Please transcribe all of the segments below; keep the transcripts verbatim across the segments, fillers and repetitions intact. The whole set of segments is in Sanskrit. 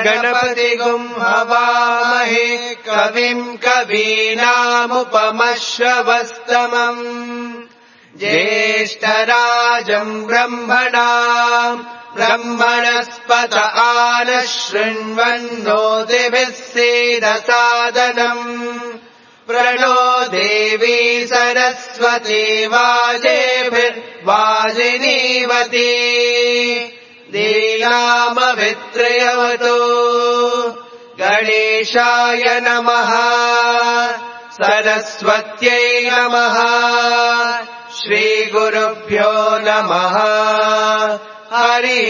गणपतिगुं हवामहे कविं कवीनामुपमश्रवस्तमम् ज्येष्ठराजम् ब्रह्मणाम् ब्रह्मणस्पत आनः शृण्वन्नोतिभिः सीदसादनम् प्रणो देवी सरस्वती वाजेभिर्वाजिनीवती दीनामभित्रयवतु गणेशाय नमः सरस्वत्यै नमः श्रीगुरुभ्यो नमः हरि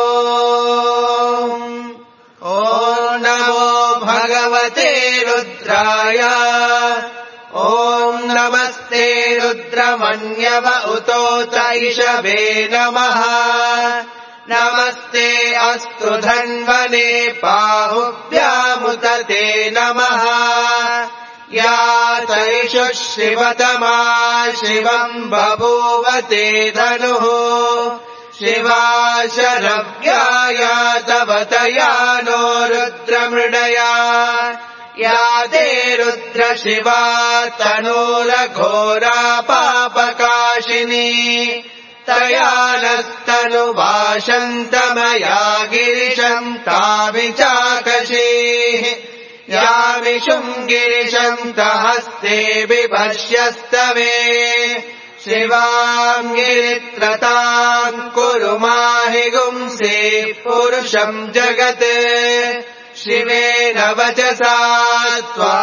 ओम् ॐ नमो भगवते रुद्राय ॐ नमस्ते रुद्रमन्यव उतोत इषवे नमः नमस्ते अस्तु धन्वने बाहुभ्यामुत ते नमः या तैषु शिवतमा शिवम् बभूव ते धनुः शिवा शरव्याया तव तया नो रुद्रमृडया या ते रुद्र शिवा तनूरघोरा पापकाशिनी तया नस्तनुवाशन्तमया गिरिशम् ताविचाकशीः यामिषुम् गिरिशम् हस्ते बिभर्ष्यस्तवे शिवाम् गिरित्रताम् कुरु माहि गुंसे पुरुषम् जगत् शिवेन वचसा त्वा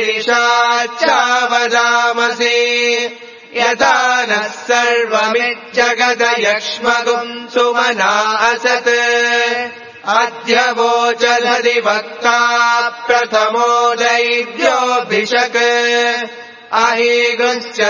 गिरिशाच्चावदामसि यथा नः सर्वमिज्जगदयक्ष्मगुम् सुमना असत् अद्य वोचदधिवक्ता प्रथमो दैव्योऽभिषक् अहीगुश्च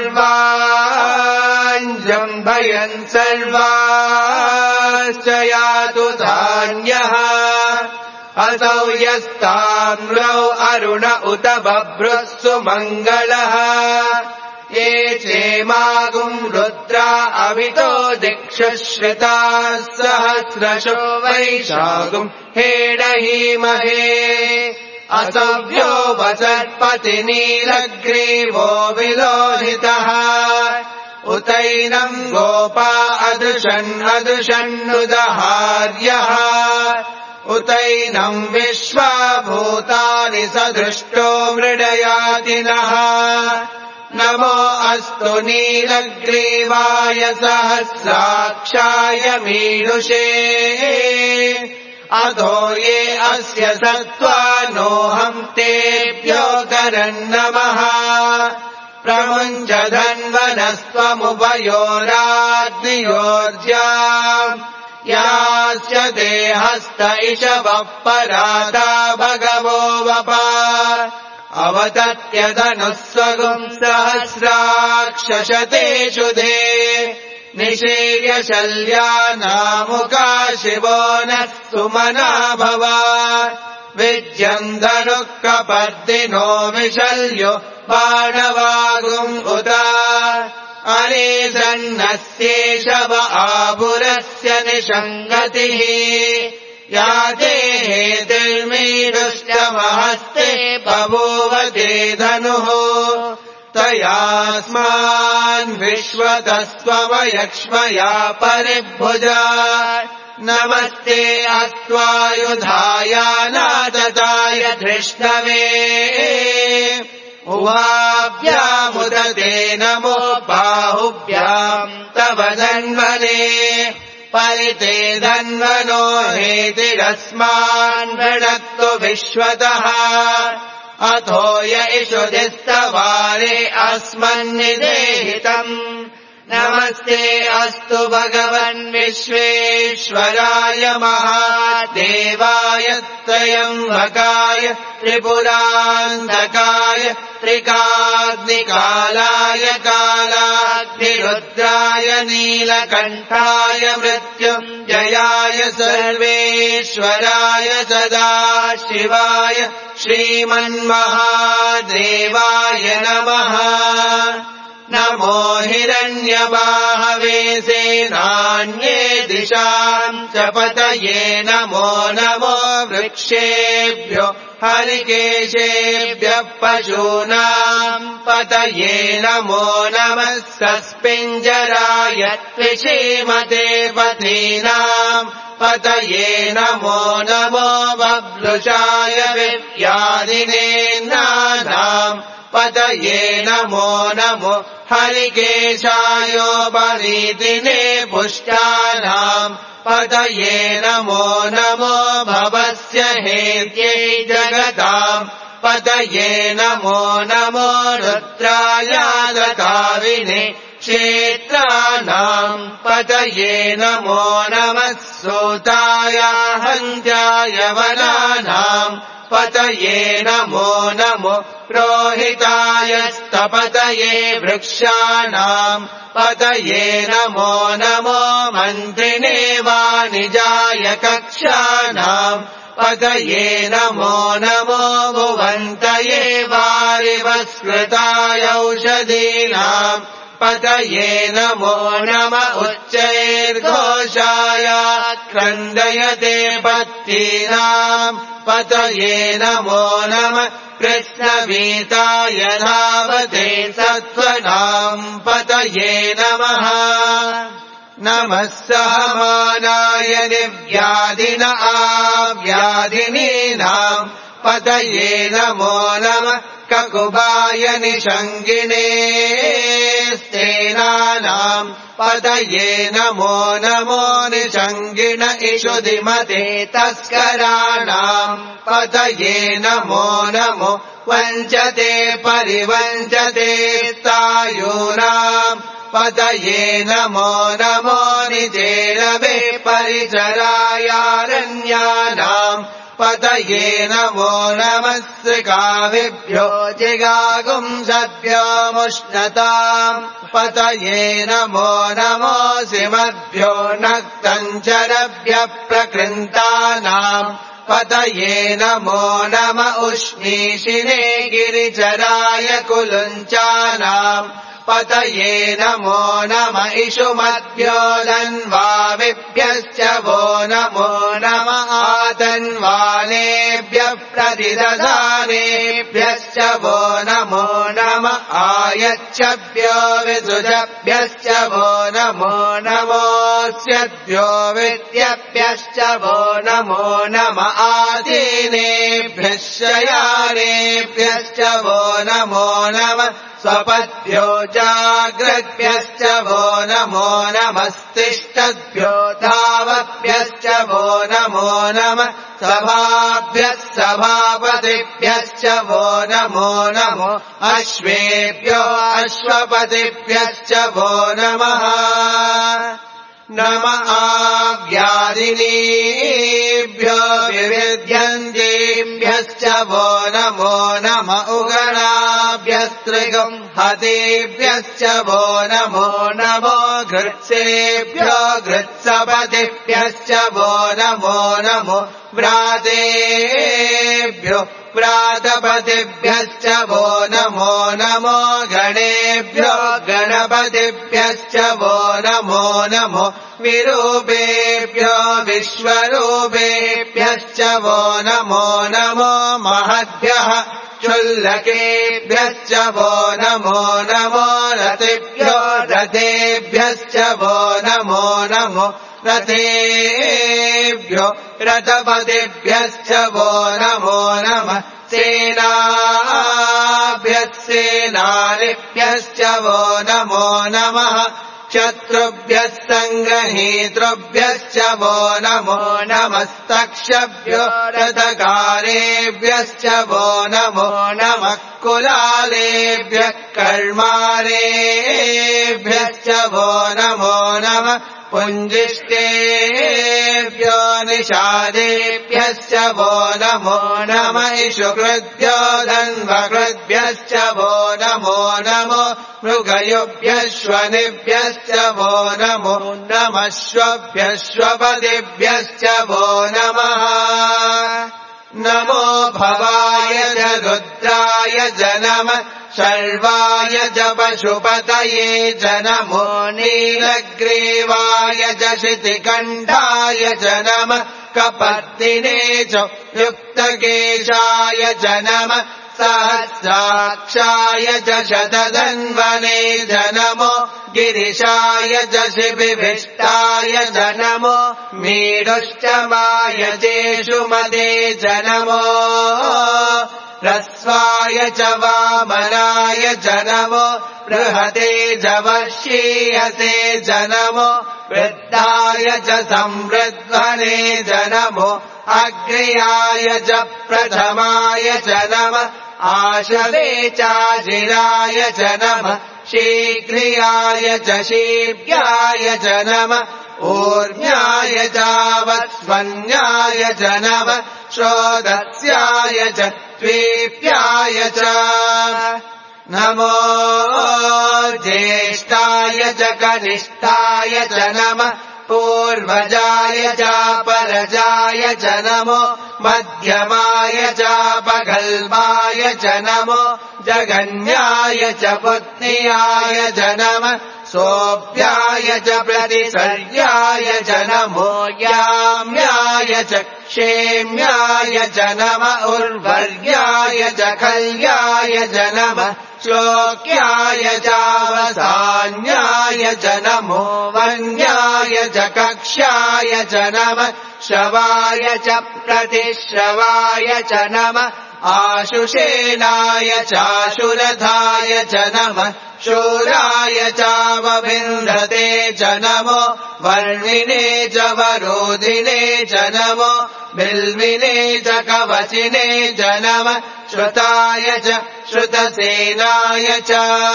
सर्वाञ्जम्भयन् सर्वाश्च यातु धान्यः असौ यस्ताम्रौ अरुण उत बभ्रुः सुमङ्गलः ये चेमागुम् रुद्रा अवितो दिक्षुश्रिताः सहस्रशो वैशागुम् हेडहीमहे असव्यो वसत्पतिनीलग्रीवो विलोहितः उतैनम् गोपा अदृशन् अदृशन्नुदहार्यः उतैनम् विश्वाभूतानि सदृष्टो मृडयातिनः नमो अस्तु नीलग्रीवाय सहस्राक्षाय मीनुषे अधो ये अस्य सत्त्वा नोऽहम् तेभ्यो करन्नमः प्रमुञ्च धन्वनस्त्वमुभयोराग्नियोर्ज्याम् यास्य देहस्त इषवः पराता भगवो वपा अवतत्यधनुः स्वगुम् सहस्राक्षशतेषु दे निषेव्य शल्यानामुका शिवो नः सुमना भव विज्यम् धनुः कपर्दिनो विशल्यो बाणवागुम् उत अनेसन्नस्येषव आपुरस्य निषङ्गतिः याते हेतिर्मीडुश्च महस्ते बभूव ते धनुः तयास्मान् विश्वतस्त्वमयक्ष्मया परिभुजा नमस्ते अत्वायुधायानादताय धृष्णवे उवाभ्यामुदते नमो बाहुभ्याम् तव धन्वने परिते धन्वनो हेतिरस्मान् वृणक्तु विश्वतः अथो य इषुधिस्तवारे अस्मन्निदेहितम् नमस्ते अस्तु भगवन् विश्वेश्वराय महादेवाय त्रयम्बकाय त्रिपुरान्धकाय त्रिकाग्निकालाय कालाग्निरुद्राय नीलकण्ठाय मृत्युञ्जयाय सर्वेश्वराय सदाशिवाय श्रीमन्महादेवाय नमः। नमो हिरण्यबाहवे सेनान्ये दिशाम् च पतये नमो नमो वृक्षेभ्यो हरिकेशेभ्यः पशूनाम् पतये नमो नमः सस्पिञ्जराय त्रिषीमते पतीनाम् पतये नमो नमो बभ्लुषाय विव्याधिनेन्द्राणाम् पतये नमो नमो हरिकेशायोपनीतिने पुष्टानाम् पतये नमो नमो भवस्य हेत्यै जगताम् पतये नमो नमो रुद्रायादकाविने क्षेत्राणाम् पतये नमो नमः सूताय हन्त्याय वनानाम् पतये नमो नमो रोहितायस्तपतये वृक्षाणाम् पतये नमो नमो मन्त्रिणे वाणिजाय कक्षाणाम् पतये नमो नमो भुवन्तये वारिवस्कृताय औषधीनाम् पतये नमो नम उच्चैर्घोषाय क्रन्दयते पत्तीनाम् पतये नमो नम कृष्णवीताय धावते सत्त्वनाम् पतये नमः नमः सहमानाय निर्व्याधिन आव्याधिनीनाम् पतये नमो नमः ककुबाय निषङ्गिणे स्तेनानाम् पतये नमो नमो निषङ्गिण इषुधिमते तस्कराणाम् पतये नमो नमो वञ्चते परिवञ्चते तायूनाम् पतये नमो नमो निजेरवे परिचरायारण्यानाम् पतये नमो नमः श्रिकाविभ्यो जिगागुंसभ्यो मुष्णताम् पतये नमो नमो सिमभ्यो नक्तञ्चरभ्यः प्रकृन्तानाम् पतये नमो नम उष्णीषिणे गिरिचराय कुलुञ्चानाम् पतये नमो नम इषुमद्भ्यो धन्वाविभ्यश्च वो नमो नम आतन्वानेभ्यः प्रतिदधानेभ्यश्च वो नमो नम आयच्छभ्यो विसुजभ्यश्च वो नमो नमोऽस्यभ्यो विद्यभ्यश्च वो नमो नम आदीनेभ्यः शयानेभ्यश्च वो नमो नम स्वपद्भ्यो जाग्रद्भ्यश्च वो नमो नमस्तिष्ठद्भ्यो धावभ्यश्च वो नमो नमः सभाभ्यः सभापतिभ्यश्च वो नमो नमो अश्वेभ्यो अश्वपतिभ्यश्च वो नमः नम आव्याधिनीभ्यो विविध्यन्तीभ्यश्च वो नमो नम उगणाभ्यस्त्रिगम् हतेभ्यश्च वो नमो नमो घृत्सेभ्यो घृत्सपतिभ्यश्च वो नमो नमो व्रातेभ्यो व्रातपतिभ्यश्च वो नमो नमो गणेभ्यो गणपतिभ्यश्च वो नमो नमो विरूपेभ्यो विश्वरूपेभ्यश्च वो नमो नमो महद्भ्यः क्षुल्लकेभ्यश्च वो नमो नमो रथेभ्यो रथेभ्यश्च वो नमो नमो रथेभ्यो रथपतिभ्यश्च वो नमो नमः सेनाभ्यः सेनानिभ्यश्च वो नमो नमः शत्रुभ्यः सङ्ग्रहीतृभ्यश्च वो नमो नमस्तक्षभ्यो रथकारेभ्यश्च वो नमो नमः कुलालेभ्यः कर्मारेभ्यश्च वो नमो नमः पुञ्जिष्टेभ्यो निषादेभ्यश्च वो नमो नम इषुकृद्भ्यो धन्वकृद्भ्यश्च वो नमो नमो मृगयुभ्यश्वनिभ्यश्च वो नमो नमश्वभ्यश्वपतिभ्यश्च वो नमः नमो भवाय च रुद्राय च नमः शर्वाय च पशुपतये च नमो नीलग्रीवाय च शितिकण्ठाय च नमः कपर्दिने च युक्तकेशाय च नमः सहस्राक्षाय च शतधन्वने च नमो गिरिशाय च शिबिभिष्टाय च नमो मीडुश्चमाय चेषुमदे च नमो ह्रस्वाय च वामनाय च नमो बृहते च वश्येयसे च नमो वृद्धाय च संवृध्वने च नमो अग्र्याय च प्रथमाय च नमः आशवे चाजिराय च नमः शीघ्रियाय च शीघ्राय च नमः ऊर्ध्याय चावत्स्वन्याय च नमः श्रोदस्याय च द्वीप्याय च नमो ज्येष्ठाय च कनिष्ठाय च नमः पूर्वजाय चापरजाय च नमो मध्यमाय चापगल्भाय च नमो जगन्याय च पुत्न्याय च नमः सोऽप्याय च प्रतिसर्याय च नमो याम्याय च क्षेम्याय च नमः उर्वर्याय च खल्याय च नमः श्लोक्याय चावसान्याय च नमो वन्याय च कक्ष्याय च नमः श्रवाय च प्रतिश्रवाय च नमः आशुषेणाय चाशुरथाय च नमः शूराय चावविन्धते च नमो वर्णिने च वरोधिने च नमो बिल्विने च कवचिने च नमः श्रुताय च श्रुतसेनाय च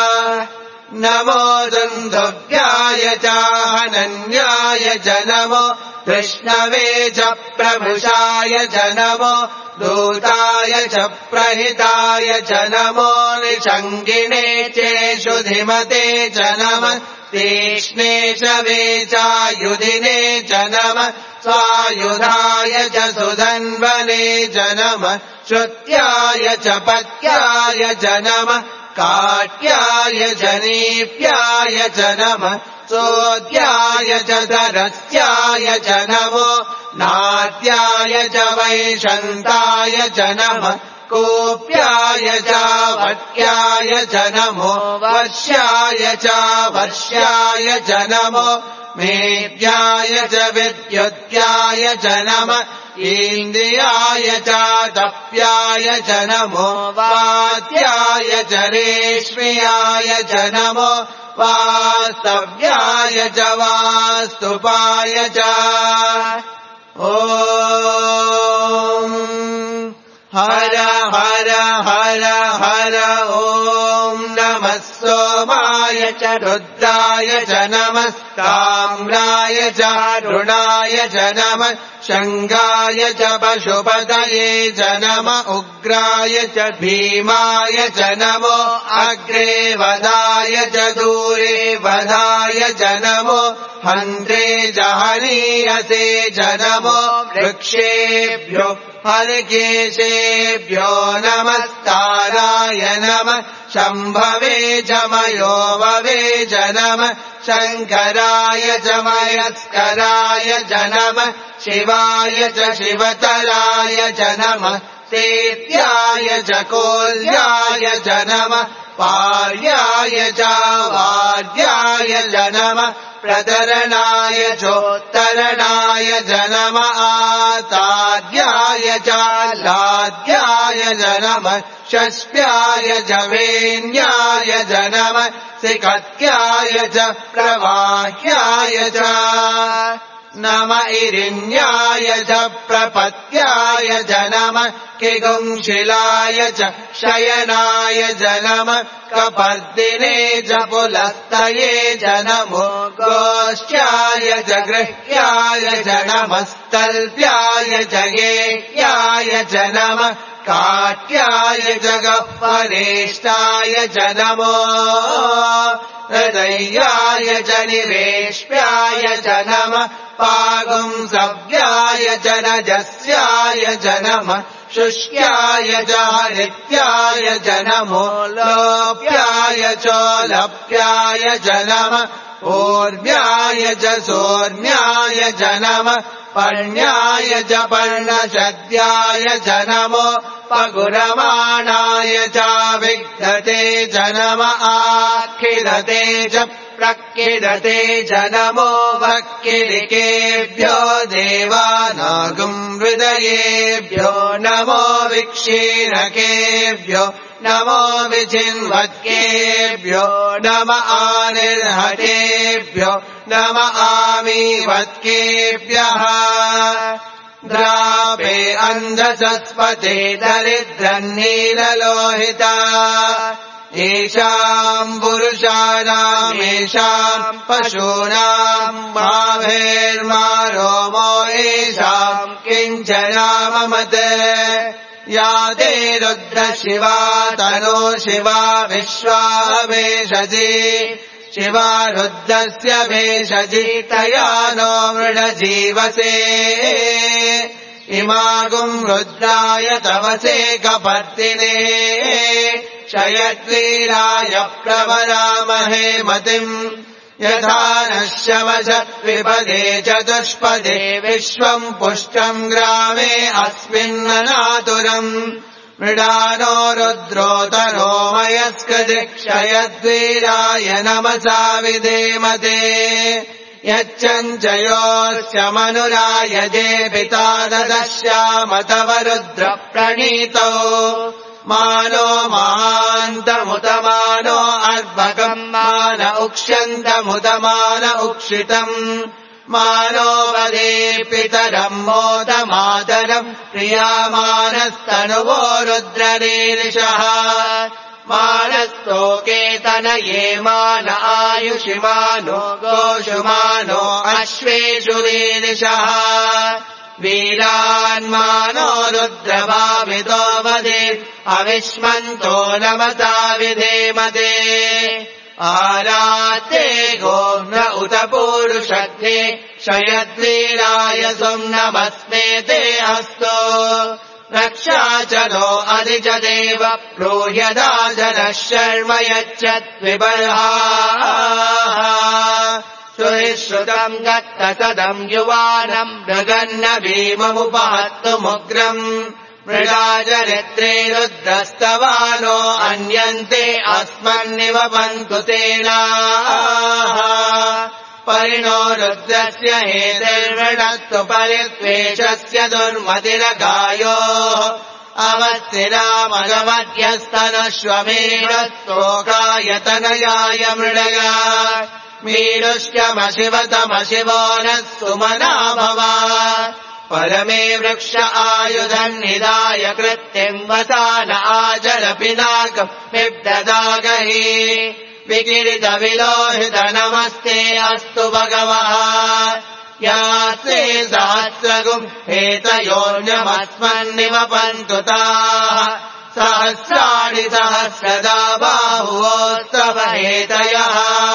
नमो दुन्दुभ्याय चाहनन्याय च नमो कृष्णवे च प्रभुषाय च नमो दूताय च प्रहिताय च नमो निषङ्गिने चेषु धिमते च नमः तीक्ष्णे शवे चायुधिने च नमः स्वायुधाय च सुधन्वने च नमः श्रुत्याय च पत्याय च नमः काट्याय च नीप्याय च नमः सोद्याय च धरस्याय च नमो नाद्याय च वैशन्ताय च नमः कोप्याय च वट्याय च नमो वर्ष्याय च वर्ष्याय च नमो मेद्याय च विद्युत्याय च नमः इन्द्रियाय च तप्याय च नमो वाद्याय च रेश्म्याय च नमो वास्तव्याय च वास्तुपाय च ॐ हर हर हर हर ॐ नमः सोमाय च रुद्राय च नमः ताम्राय च रुणाय च नमः शङ्गाय च पशुपतये च नमः उग्राय च भीमाय च नमो अग्रे वदाय च दूरे वदाय च नमो हन्त्रे च हनीयसे च नमो वृक्षेभ्यो हरकेशेभ्यो नमस्ताराय नमः शम्भवे च मयोभवे च नमः शङ्कराय च मयस्कराय च नमः शिवाय च शिवतराय च नमः सेत्याय च कोल्याय च नमः पार्याय च वाद्याय च नमः प्रतरणाय चोत्तरणाय च नमः आताद्याय च लाद्याय च नमः षष्ट्याय च वेण्याय च नमः सिकत्याय च प्रवाह्याय च नम इरिण्याय च प्रपत्याय च नमः किगुंशिलाय च शयनाय च नमः कपर्दिने च पुलस्तये च नमो गोष्ठ्याय च गृह्याय च नमस्तल्प्याय च गेह्याय च नमः काट्याय च गह्वरेष्ठाय च नमो हृदयाय च निवेश्याय च नमः पागुंसव्याय च नजस्याय च नमः शुष्याय च हरित्याय च नमो लोप्याय च लप्याय च नमः ऊर्व्याय च सोर्म्याय च नमः पर्ण्याय च पर्णशद्याय च नमो पगुरमाणाय च विघ्नते च नमः आखिलते च प्रक्किलते च नमो वक्किलिकेभ्यो देवानागुं हृदयेभ्यो नमो विक्षीणकेभ्यो नमो विचिन्वत्केभ्यो नम आनिर्हतेभ्यो नम आमीवत्केभ्यः द्रापे अन्धसस्पते दरिद्रन्नीललोहिता येषाम् पुरुषाणाम् येषाम् पशूनाम् माभेर्मारोमो येषाम् किञ्चनाममत् या ते रुद्रशिवा तनो शिवा विश्वा भेषजी शिवा रुद्रस्य भेषजी तया नो मृडजीवसे इमागुम् रुद्राय तवसे कपर्दिने शयद्वीराय प्रवरामहे मतिम् यथा नश्यमशत्विपदे चतुष्पदे विश्वम् पुष्टम् ग्रामे अस्मिन्ननातुरम् मृडानो रुद्रोतरो मयस्कदिक्षयद्वीराय नमसा विधेमते यच्चञ्चयोस्य मनुरायजे पिता ददश्याम तव रुद्र प्रणीतौ मानो महान्तमुतमानो अर्भकम् मान उक्ष्यन्तमुतमान उक्षितम् मानो वदे पितरम् मोदमातरम् प्रियामानस्तनुवो रुद्ररीरिषः मानस्तोकेतनये मान आयुषिमानो गोषुमानो अश्वेषु रीरिषः वीरान्मानो रुद्रभावितो वदे अविष्मन्तो नमसा विधेमते आराते गोम्न उत पूरुषध्ये शयद्वीराय सुम्नमस्मे ते हस्तो रक्षा च नो अधि च देव प्रूह्यदा जनः शर्म यच्चद्विबर्हाः सुश्रुतम् गत्तसदम् युवानम् मृगन्न भीममुपहत्तुमुग्रम् मृडाचरित्रे रुद्रस्तवानो अन्यन्ते अस्मन्निव पन्तु तेनाः परिणो रुद्रस्य हेतिर्वृणस्तु परित्वेषस्य दुर्मतिरगायोः अवस्तिरामगवद्यस्तनश्वमेणस्तोकायतनयाय मृडया मीडुष्यमशिवतमशिवो नः सुमना भवा परमे वृक्ष आयुधम् निदाय कृत्तिम् वसान आचरपिनाकम् बिभ्रदागहि विकिरित विलोहित नमस्ते अस्तु भगवः यास्ते सहस्रगुम् हेतयोऽन्यमस्मन्निव पन्तु ताः सहस्राणि सहस्रदा बाहुवोस्तव हेतयः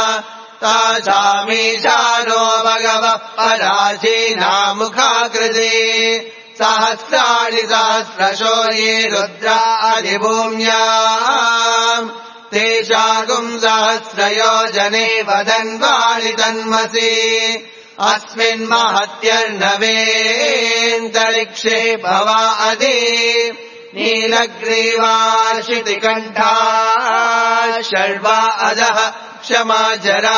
तासामीशानो भगवः पराचीनामुखाकृति सहस्राणि सहस्रशो ये रुद्रा अधिभूम्याम् तेषागुम् सहस्रयोजने वदन्वाणि तन्मसि अस्मिन्महत्यर्णवेऽन्तरिक्षे भवा अधि नीलग्रीवाशितिकण्ठा शर्वा अधः क्षमाजरा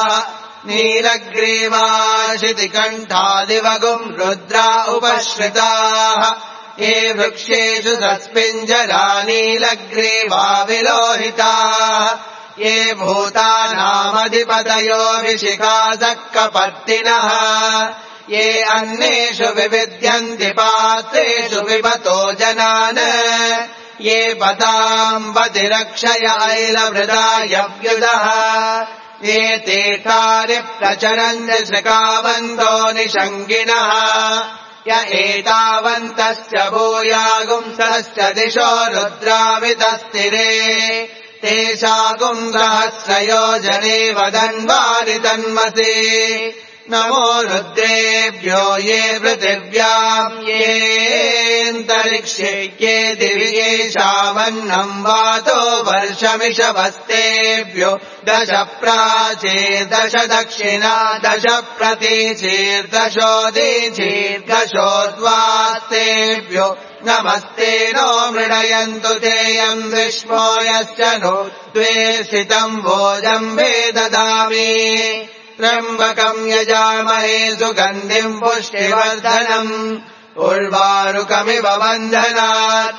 नीलग्रीवाशितिकण्ठादिवगुम् रुद्रा उपश्रिताः ये वृक्षेषु सस्मिञ्जरा नीलग्रीवा विलोहिताः ये भूतानामधिपतयो विशिखासक्कपर्तिनः ये अन्येषु विविध्यन्ति पात्रेषु विपतो जनान् ये पताम्बतिरक्षय ऐलवृदायव्युदः ये तीर्थानि प्रचरन्ति श्रिकावन्तो निषङ्गिणः य एतावन्तस्य भूयागुंसश्च दिशो रुद्रावितस्तिरे तेषागुम् सहस्रयोजने वदन्वानि तन्मसि नमो रुद्रेभ्यो ये पृथिव्याम् येऽन्तरिक्षे परिक्ष्ये दिवि येषामन्नम् वातो वर्षमिषवस्तेभ्यो दश प्राचीर्दश दक्षिणा दश प्रतीचीर्दशोदीचीर्दशोद्वास्तेभ्यो नमस्ते नो मृडयन्तु तेयम् विश्वो यश्च नो द्वेषितम् भोजम्बे ददामि त्र्यम्बकम् यजामहे सुगन्धिम् पुष्टिवर्धनम् उर्वारुकमिव बन्धनात्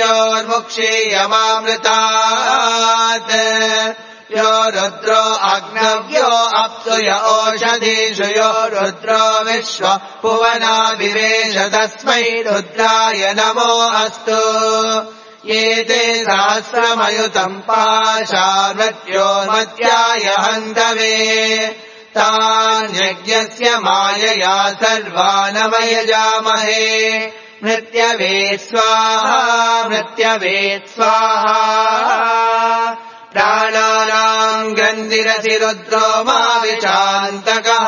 प्रत्योर्मुक्षीयमामृतात् यो रुद्रो अग्नव्यो अप्सु य ओषधीषु यो रुद्रो विश्व भुवनाभिवेश तस्मै रुद्राय नमो अस्तु ये ते सहस्रमयुतम् पाशामृत्योर्मध्याय हन्तवे तान्यज्ञस्य मायया सर्वानमयजामहे मृत्यवे स्वाहा मृत्यवे स्वाहा प्राणानाम् गन्धिरसि रुद्रो मा विचान्तकः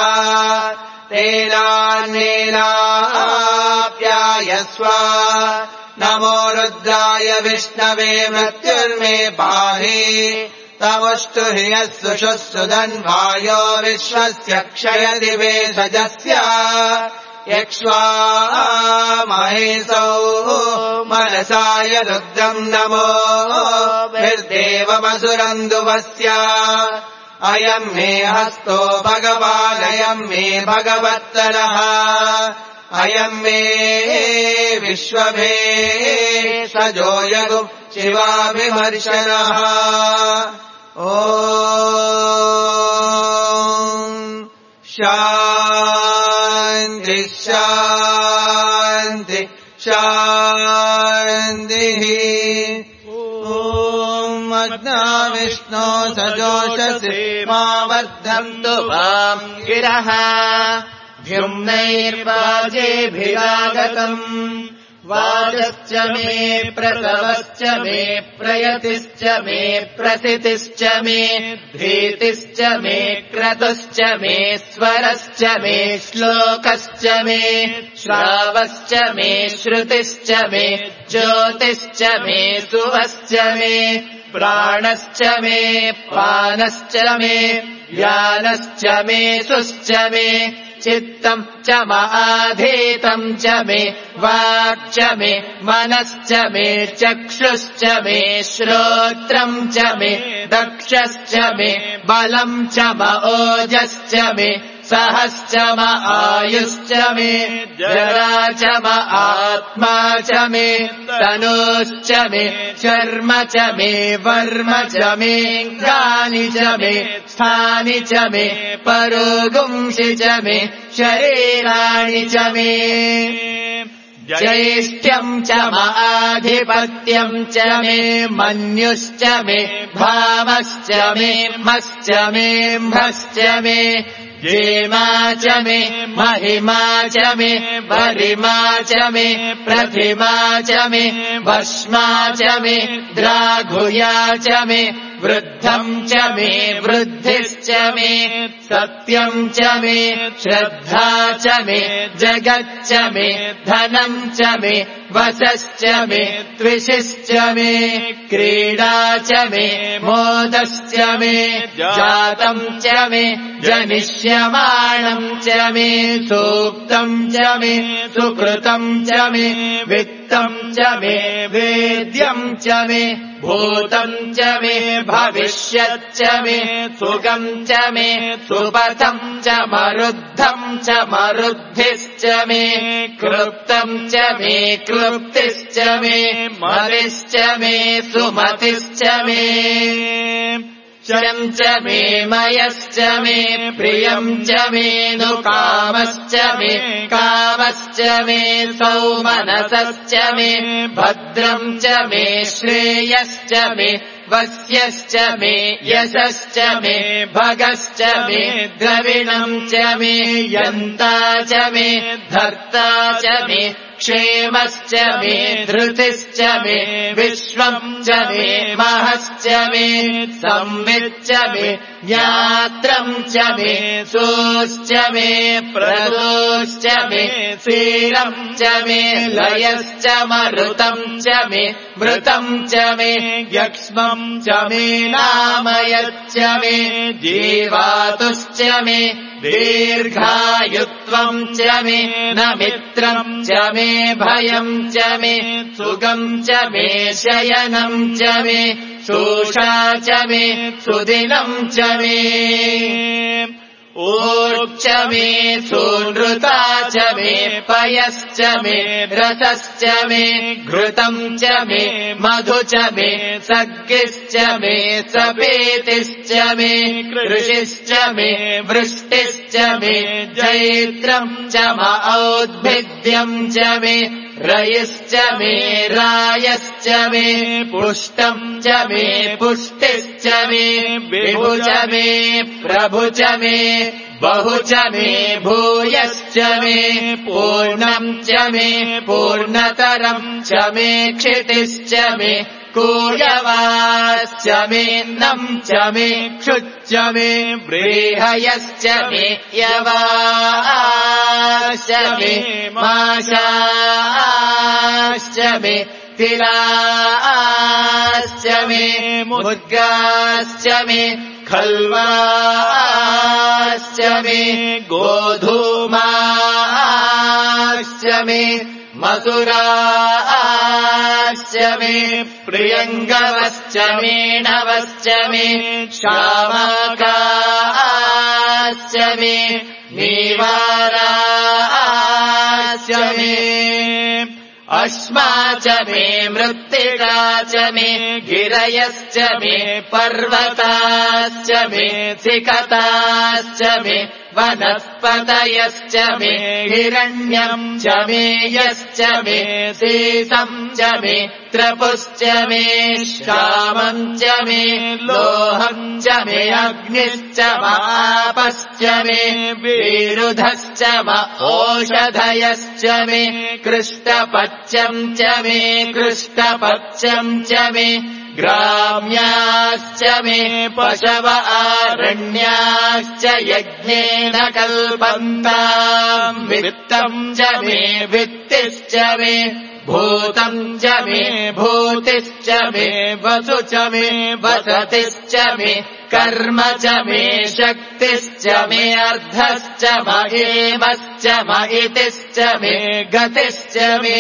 तेनान्नेनाप्यायस्व नमो रुद्राय विष्णवे मृत्युर्मे पाहि तमुष्टु हि यस्सुषुः सुधन्वायो विश्वस्य क्षयदिवे सजस्य यक्ष्वा महेशौ मनसाय रुद्रम् नमो भिर्देवमसुरन्दुवस्य अयम् मे हस्तो भगवानयम् मे भगवत्तरः अयम् मे विश्वभे सजो यगु शिवाभिमर्शनः ॐ शान्ति शान्ति शान्तिः ॐ अग्ना विष्णो सजोषसे मा वर्धन्तु वाम् गिरः द्युम्नैर्वाजेभिरागतम् वाजश्च मे प्रसवश्च मे प्रयतिश्च मे प्रसितिश्च मे भीतिश्च मे क्रतुश्च मे स्वरश्च मे श्लोकश्च मे श्रावश्च मे श्रुतिश्च मे ज्योतिश्च मे सुवश्च मे प्राणश्च मे पानश्च मे ज्ञानश्च मे सुश्च मे चित्तम् च माधीतम् च मे वाक् च मे मनश्च मे चक्षुश्च मे श्रोत्रम् च मे दक्षश्च मे बलम् च म ओजश्च मे सहश्च म आयुश्च मे जरा च म आत्मा च मे तनूश्च मे शर्म च मे वर्म च मे गानि च मे स्थानि च मे परोगुंसि च मे शरीराणि च मे ज्येष्ठ्यम् च माधिपत्यम् च मे मन्युश्च मे भामश्च मे मश्च मे म्भश्च मे जेमा च मे महिमा च मे वरिमा च मे प्रतिमा च मे भस्मा च मे द्राघुया च मे वृद्धम् च मे वृद्धिश्च मे सत्यम् च मे श्रद्धा च मे जगच्च मे धनम् च मे वसश्च मे त्विषिश्च मे क्रीडा च मे मोदश्च मे जातम् च मे जनिष्यमाणम् च मे सूक्तम् च मे सुकृतम् च मे वित्तम् च मे वेद्यम् च मे भूतम् च मे भविष्यच्च मे सुगम् च मे सुपथम् च मरुद्धम् च मरुद्धिश्च मे क्लृप्तम् च मे क्लृप्तिश्च मे मतिश्च मे सुमतिश्च मे शरम् च मे मयश्च मे प्रियम् च मे नुकामश्च मे कामश्च मे सौमनसश्च मे भद्रम् च मे श्रेयश्च मे वस्यश्च मे यशश्च मे भगश्च मे द्रविणम् च मे यन्ता च मे धर्ता च मे क्षेमश्च मे धृतिश्च मे विश्वम् च मे महश्च मे संविच्च मे ज्ञात्रम् च मे सोश्च मे प्रदोश्च मे क्षीरम् च मे लयश्च मरुतम् च मे मृतम् च मे यक्ष्मम् च मे नामयच्च मे जीवातुश्च मे दीर्घायुत्वम् च मे न मित्रम् च मे भयम् च मे सुगम् च मे शयनम् च मे शोषा च मे सुदिनम् च मे ऊर्च मे सूनृता च मे पयश्च मे रसश्च मे घृतम् च मे मधु च मे सग्गिश्च मे सपेतिश्च मे कृषिश्च मे वृष्टिश्च मे जैत्रम् च म औद्भिद्यम् च मे रयिश्च मे रायश्च मे पुष्टम् च मे पुष्टिश्च मे विभु च मे प्रभु च मे बहु च मे भूयश्च मे पूर्णम् च मे पूर्णतरम् च मे क्षितिश्च मे कूयवाश्च मे नम् च मे क्षुच्च मे व्रीहयश्च मे यवाश्च मे माशाश्च मे तिलाश्च मे मुद्गाश्च मे खल्वाश्च मे गोधूमाश्च मे मसुराश्च मे प्रियङ्गवश्च मे नवश्च मे शामकाश्च मे नीवाराश्च मे अश्मा च मे मृत्तिका च मे गिरयश्च मे पर्वताश्च मे सिकताश्च मे वनस्पतयश्च मे हिरण्यम् च मे यश्च मे सीसम् च मे त्रपुश्च मे श्यामम् च मे लोहम् च मे अग्निश्च मापश्च मे विरुधश्च म ओषधयश्च मे कृष्टपच्यम् च मे कृष्टपच्यम् च मे ग्राम्याश्च मे पशव आरण्याश्च यज्ञेन कल्पन्ताम् वित्तम् च मे वित्तिश्च मे भूतम् च मे भूतिश्च मे वसु च मे वसतिश्च मे कर्म च मे शक्तिश्च मे अर्धश्च महेमश्च महितिश्च मे गतिश्च मे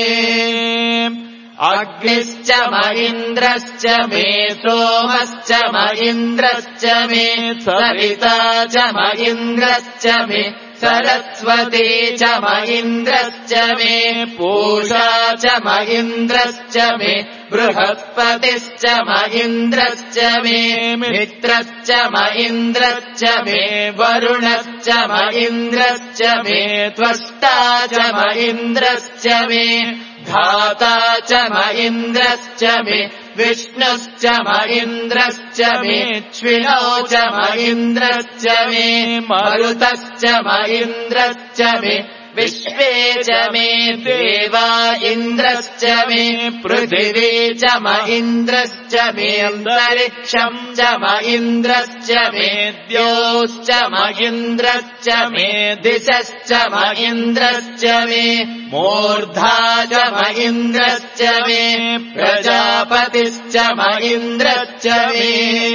अग्निश्च म इन्द्रश्च मे सोमश्च म इन्द्रश्च मे सविता च म इन्द्रश्च मे सरस्वती च म इन्द्रश्च मे पूषा च म इन्द्रश्च मे बृहस्पतिश्च म इन्द्रश्च मे मित्रश्च म इन्द्रश्च मे वरुणश्च म इन्द्रश्च मे त्वष्टा च म इन्द्रश्च मे धाता च म इन्द्रश्च मे विष्णुश्च म इन्द्रश्च मे श्विनो च म इन्द्रश्च मे मरुतश्च म इन्द्रश्च मे विश्वे च मे देवा इन्द्रश्च मे पृथिवी च म इन्द्रश्च मे अन्तरिक्षम् च म इन्द्रश्च मे द्योश्च म इन्द्रश्च मे दिशश्च म इन्द्रश्च मे मूर्धा च म इन्द्रश्च मे प्रजापतिश्च म इन्द्रश्च मे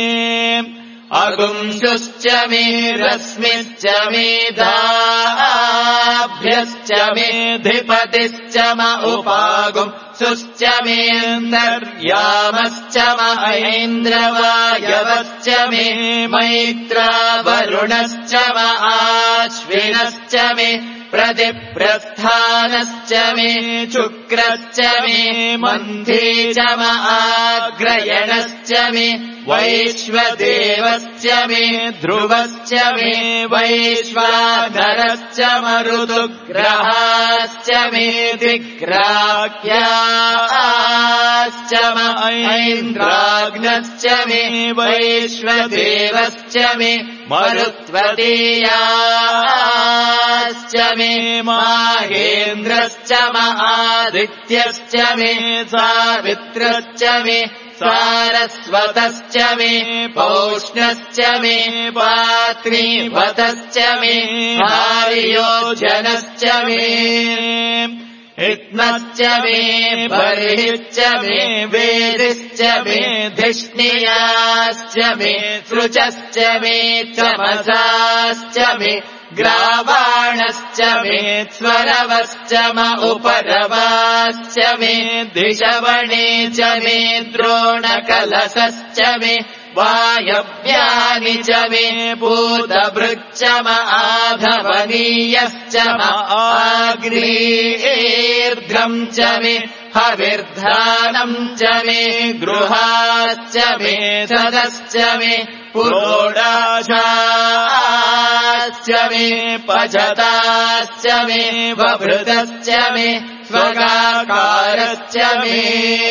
अगुंशुश्च मे रश्मिश्च मे दाभ्यश्च मे धिपतिश्च म उपागुंशुश्च मेऽन्तर्यामश्च म ऐन्द्रवायवश्च मे मैत्रा वरुणश्च म आश्विनश्च मे प्रतिप्रस्थानश्च मे शुक्रश्च मे मन्थी च म आग्रयणश्च मे वैश्वदेवश्च मे ध्रुवश्च मे वैश्वानरश्च मरुतुग्रहाश्च मे दिग्राह्याश्च म ऐन्द्राग्नश्च मे वैश्वदेवश्च मे मरुत्वतीयाश्च मे माहेन्द्रश्च म आदित्यश्च मे सावित्रश्च मे सारस्वतश्च मे पौष्णश्च मे पात्नीवतश्च मे हार्योजनश्च मे हित्मश्च मे बर्हिश्च मे वेदिश्च मे धिष्णियाश्च मे सृचश्च मे चमसाश्च मे ग्रावाणश्च मे स्वरवश्च म उपरवाश्च मे दिशवणे च मे द्रोणकलशश्च मे वायव्यानि च मे पूतभृच्च म आधवनीयश्च म आग्नेर्घ्रम् च मे हविर्धानम् च मे गृहाश्च मे सदश्च मे पुरोडाशाश्च मे पचताश्च मे वभृतश्च मे स्वगाकारश्च मे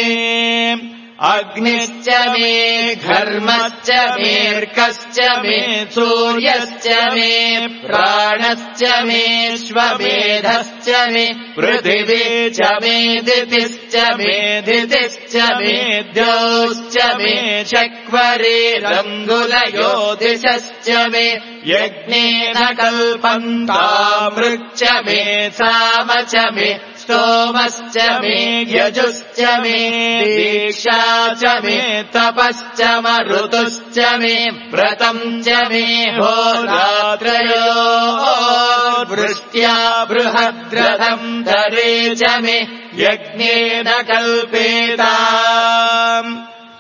अग्निश्च मे घर्मश्च मेऽर्कश्च मे सूर्यश्च मे प्राणश्च मे श्वमेधश्च मे पृथिवी च मे दितिश्च मे धितिश्च मे द्यौश्च मे शक्वरेरङ्गुलयो दिशश्च मे यज्ञेन कल्पन्तामृच्च मे साम च मे स्तोमश्च मे यजुश्च मे दीक्षा च मे तपश्च मरुतुश्च मे व्रतम् च मे होरात्रयो वृष्ट्या बृहद्रथम् धरे च मे यज्ञेन कल्पेताम्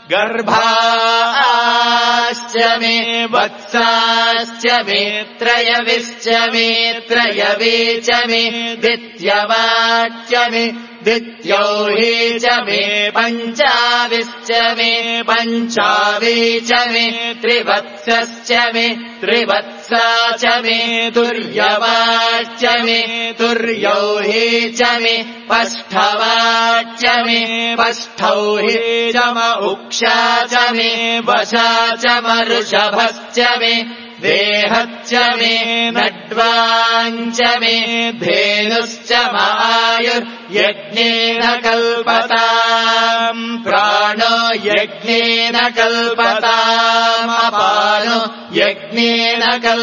गर्भाश्च मे वत्साश्च मे त्रयविश्च मे त्रयवे च मे दित्यवाच्च मे दित्यौहे च मे पञ्चाविश्च मे पञ्चावे च मे त्रिवत्सश्च मे त्रिवत्सा च मे तुर्यवाच्च मे तुर्यौहे च मे पष्ठवाच्च मे पष्ठौहे च म उक्षा च मे वशा च मऋषभश्च मे देहच्च मे नड्वाञ्च मे धेनुश्च मायुर्यज्ञेन कल्पताम् प्राणो यज्ञेन कल्पताम् अपानो यज्ञेन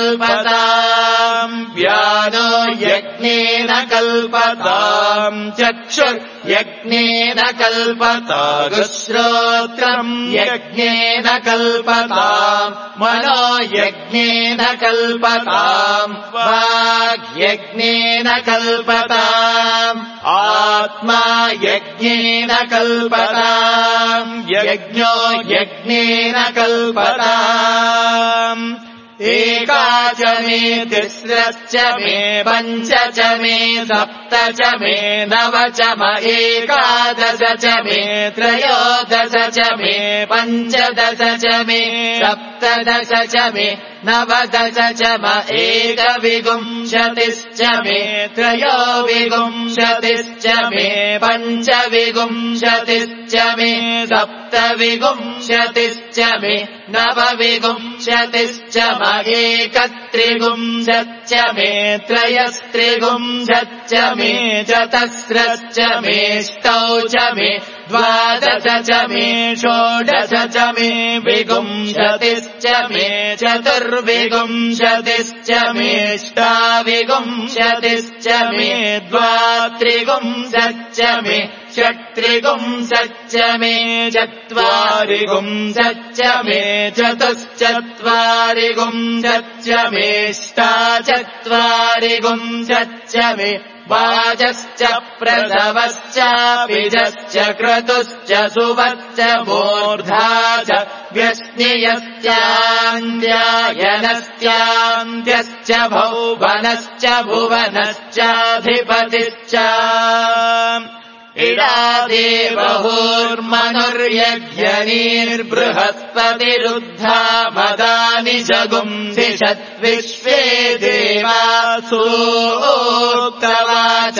कल्पताम् व्यानो यज्ञेन कल्पताम् चक्षुर्यज्ञेन कल्पताम् श्रोत्रम् यज्ञेन कल्पताम् मनो यज्ञेन कल्पताम् वाग्यज्ञेन कल्पताम् आत्मा यज्ञेन कल्पताम् यज्ञो यज्ञेन कल्पताम् एका च मे तिस्रश्च मे पञ्च च मे सप्त च मे नव च म एकादश च मे त्रयोदश च मे पञ्चदश च मे सप्तदश च मे नवदश च म एकविंशतिश्च मे त्रयोविंशतिश्च मे पञ्चविंशतिश्च मे सप्तविंशतिश्च मे नवविंशतिश्च म एकत्रिंशच्च मे त्रयस्त्रिंशच्च मे चतस्रश्च मे ष्टौ च मे द्वादश च मे षोडश च मे विंशतिश्च मे चतुर्विंशतिश्च मे ष्टाविंशतिश्च मे द्वात्रिंशच्च मे षट्त्रिंशच्च मे चत्वारिंशच्च मे चतुश्चत्वारिंशच्च मे ष्टाचत्वारिंशच्च मे वाजश्च प्रसवश्चापिजश्च क्रतुश्च सुवश्च मूर्धा च व्यस्नियश्चान्द्यायनश्चान्त्यश्च भौवनश्च भुवनश्चाधिपतिश्च इडादेवहुर्मनुर्यज्ञनीर्बृहस्पतिरुद्धा मदानि जगुंसिषद्विश्वे देवासूक्तवाच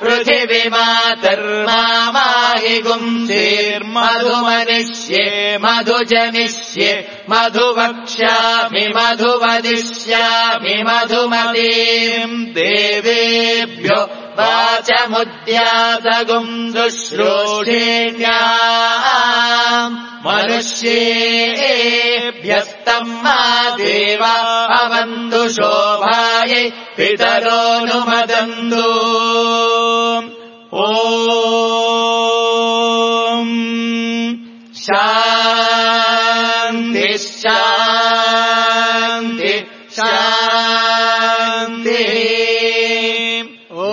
पृथिवीमातर्मामाहि गुंसीर्मधुमनिष्ये मधुजनिष्ये मधुवक्ष्यामि मधुवदिष्यामि मधुमतीम् देवेभ्यो वाचमुद्यासगुम् शुश्रूषेण्याम् मनुष्येभ्यस्तम् मा देवा अवन्तु शोभायै पितरोऽनुमदन्तु ॐ शान्ति शान्ति शान्तिः ॐ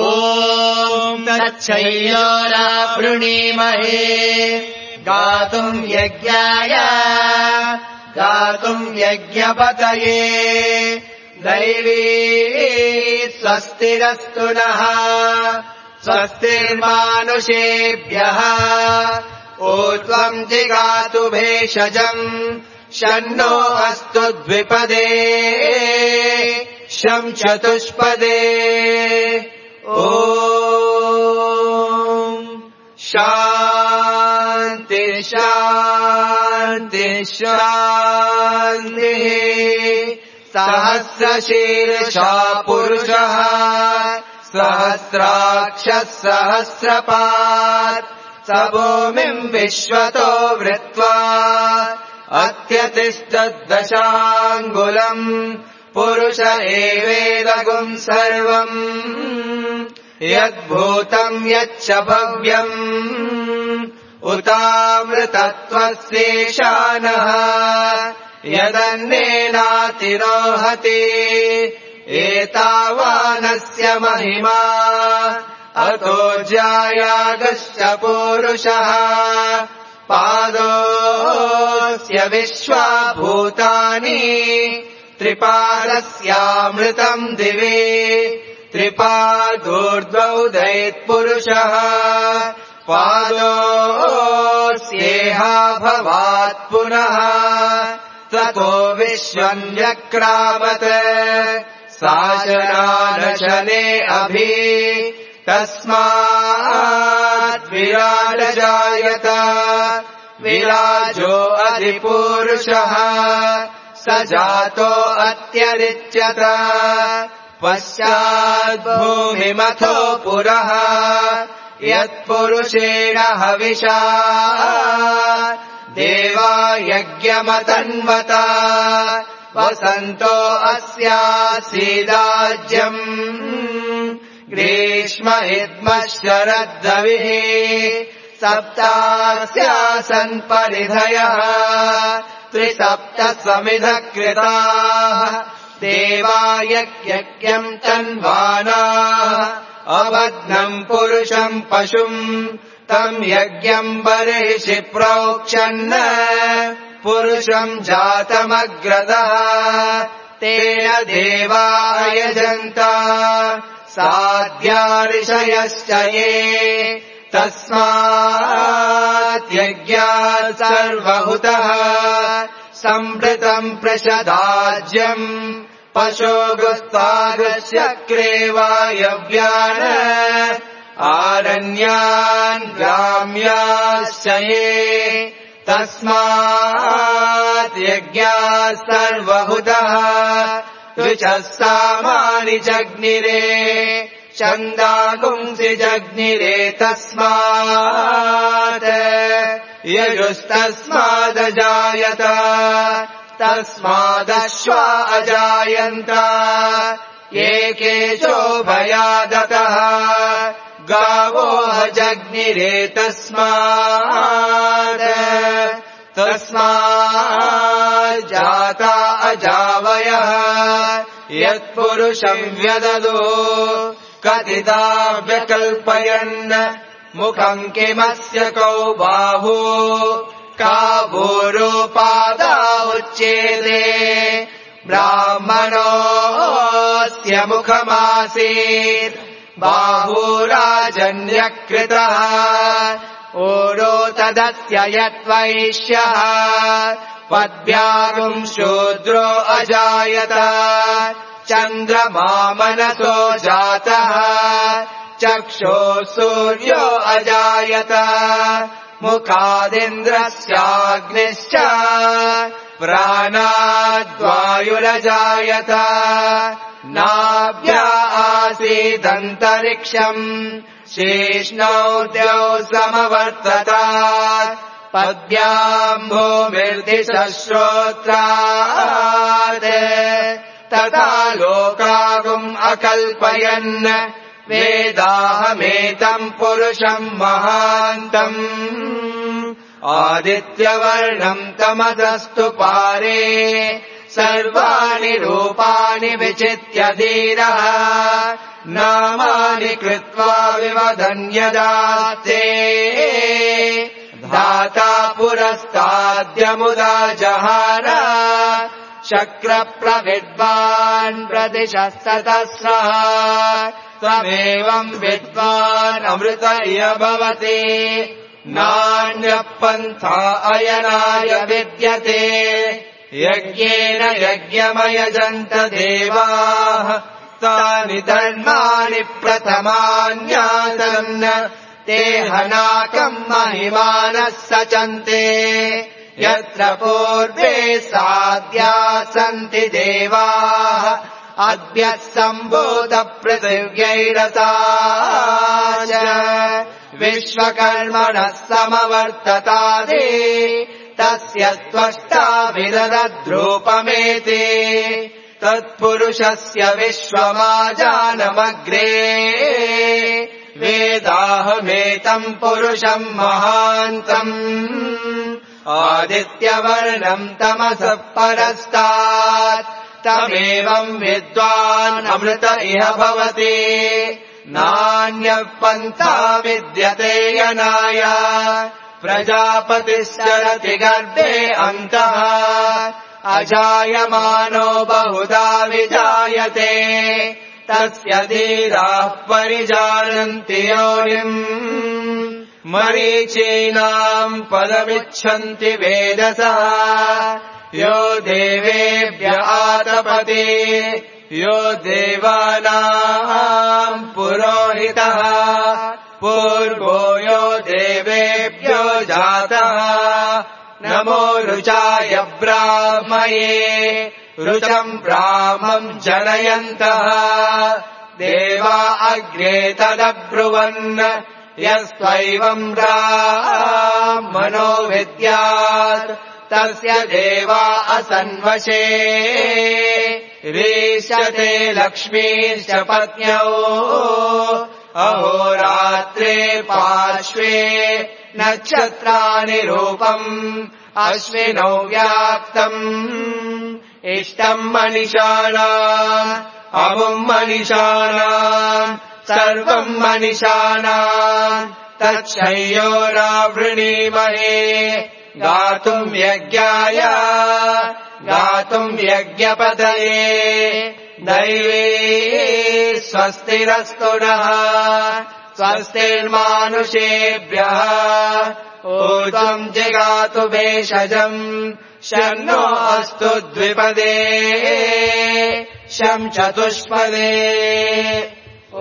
तच्छैलोरावृणीमहे गातुम् यज्ञाय गातुम् यज्ञपतये दैवी स्वस्तिरस्तु नः स्वस्तिर्मानुषेभ्यः ऊर्ध्वम् जिगातु भेषजम् शन्नो अस्तु द्विपदे शं चतुष्पदे ॐ शान्ति शान्ति शान्तिः सहस्रशीर्षा पुरुषः सहस्राक्षः सहस्रपात् स भूमिम् विश्वतो वृत्वा अत्यतिष्ठद्दशाङ्गुलम् पुरुष एवेदगुम् सर्वम् यद्भूतम् यच्च भव्यम् उतामृतत्वस्येशानः यदन्नेनातिरोहति एतावानस्य महिमा अतो ज्यायागश्च पूरुषः पादोऽस्य विश्वा भूतानि त्रिपादस्यामृतम् दिवे त्रिपादोर्ध्वौदैत्पुरुषः पादोऽस्येहा भवात् पुनः ततो विश्वम् व्यक्रामत् साशनानशने अभि तस्मात् विराजजायत विराजो अधिपूरुषः स जातो अत्यरिच्यत पश्चाद्भूमिमथो पुरः यत्पुरुषेण हविषा देवा यज्ञमतन्वता वसन्तो अस्यासीदाज्यम् ग्रीष्म इद्मः शरद्रविः सप्तास्यासन् परिधयः त्रिसप्त समिधः कृताः देवा यज्ञम् तन्वानाः अबध्नम् पुरुषम् पशुम् तम् यज्ञम् बर्हिषि प्रोक्षन् पुरुषम् जातमग्रदः तेन देवा यजन्त साध्या ऋषयश्च ये तस्मात् यज्ञात् सर्वहुतः सम्भृतम् प्रशदाज्यम् पशोगुस्तागश्चक्रे वायव्यान् आरण्यान् ग्राम्याश्च ये तस्मात् यज्ञात् सर्वहुतः ऋचः सामानि जग्निरे छन्दागुंसि जग्निरे तस्मात् यजुस्तस्मादजायत तस्मादश्वा अजायन्त एकेशो भयादतः गावो जग्निरे तस्मात् तस्मात् जाता अजावयः यत्पुरुषम् व्यददो कथिता व्यकल्पयन् मुखम् किमस्य कौ बाहु का भूरोपादा उच्येते ब्राह्मणोऽस्य मुखमासीत् बाहुराजन्यकृतः ओरो तदस्य यद्वैश्यः पद्भ्यागुम् शूद्रो अजायत चन्द्रमा मनसो जातः चक्षुः सूर्यो अजायत मुखादिन्द्रस्याग्निश्च प्राणाद्वायुरजायत नाभ्या आसीदन्तरिक्षम् शेष्णौ द्यौ समवर्तत पद्भ्याम् भूमिर्दिशश्रोत्रात् तथा लोकागुम् अकल्पयन् वेदाहमेतम् पुरुषम् महान्तम् आदित्यवर्णम् तमसस्तु पारे सर्वाणि रूपाणि विचित्य धीरः नामानि कृत्वा विवदन्यदास्ते धाता पुरस्ताद्यमुदा जहार शक्रप्रविद्वान् प्रतिशस्ततस्रः त्वमेवम् विद्वान् अमृत इह भवति नान्यः पन्था अयनाय विद्यते यज्ञेन यज्ञमयजन्त देवाः तानि धर्माणि प्रथमान्यासन् ते हनाकम् महिमानः सचन्ते यत्र पूर्वे साध्या सन्ति देवाः अद्य सम्भूत पृथिव्यैरसा च विश्वकर्मणः समवर्ततादे तस्य त्वष्टा विदधद्रूपमेति तत्पुरुषस्य विश्वमाजानमग्रे वेदाहमेतम् पुरुषम् महान्तम् आदित्यवर्णम् तमसः परस्तात् तमेवम् विद्वान् अमृत इह भवति नान्यः पन्था विद्यते यनाय प्रजापतिश्चरति गर्भे अन्तः अजायमानो बहुधा विजायते तस्य धीराः परिजानन्ति योनिम् मरीचीनाम् पदमिच्छन्ति वेदसः यो देवेभ्य आतपते यो देवानाम् पुरोहितः पूर्वो यो देवेभ्यो जातः नमो रुचाय ब्राह्मये रुचम् ब्राह्मम् जनयन्तः देवा अग्रे तदब्रुवन् यस्त्वैवम् ब्राह्मणो विद्यात् तस्य देवा असन्वशे रीष्यते लक्ष्मीश्च पत्न्यौ अहोरात्रे पार्श्वे नक्षत्राणि रूपम् अश्विनौ व्याप्तम् इष्टम् मनिषाणाम् अमुम् मनिषाणाम् सर्वम् मनिषाणाम् तच्छयोरावृणीमहे गातुम् यज्ञाय गातुम् यज्ञपतये दैवे स्वस्तिरस्तु नः स्वस्तिर्मानुषेभ्यः ऊर्ध्वम् जिगातु भेषजम् शन्नो अस्तु द्विपदे शं चतुष्पदे ॐ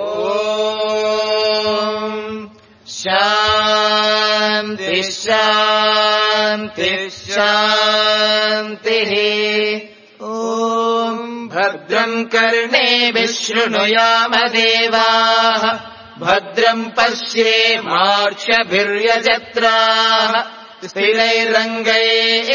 शान्ति शान्ति शान्तिः ॐ भद्रम् कर्णेभिः शृणुयाम देवाः भद्रम् पश्येमार्षभिर्यजत्राः स्थिरैरङ्गैः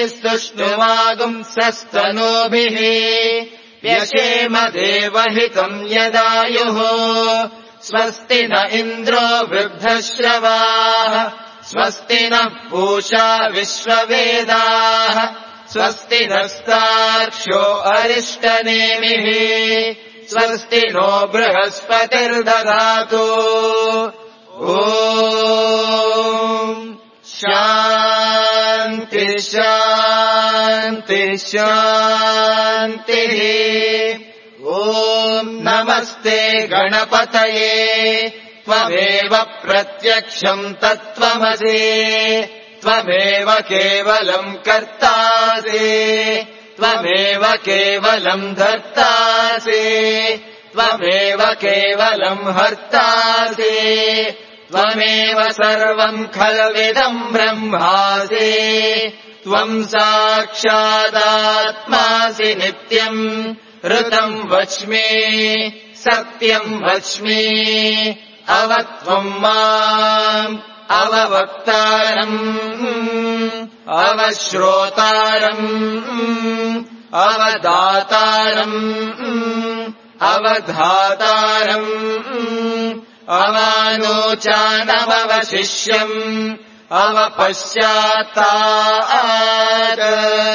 स्तुष्टुवागुंसस्तनूभिः व्यशेम देवहितम् यदायुः स्वस्ति न इन्द्रो वृद्धश्रवाः स्वस्ति नः पूषा विश्ववेदाः स्वस्ति नस्तार्क्ष्यो अरिष्टनेमिः स्वस्ति नो बृहस्पतिर्दधातु ॐ शान्ति शान्ति शान्तिः ॐ नमस्ते गणपतये त्वमेव प्रत्यक्षम् तत्त्वमसि त्वमेव केवलम् कर्तासि त्वमेव केवलम् धर्तासि त्वमेव केवलम् हर्तासि त्वमेव सर्वम् खल्विदम् ब्रह्मासि त्वम् साक्षादात्मासि नित्यम् ऋतम् वच्मि सत्यम् वच्मि अवत्वम् माम् अववक्तारम् अवश्रोतारम् अवदातारम् अवधातारम् अवानोचानमवशिष्यम् अवपश्चात्तात्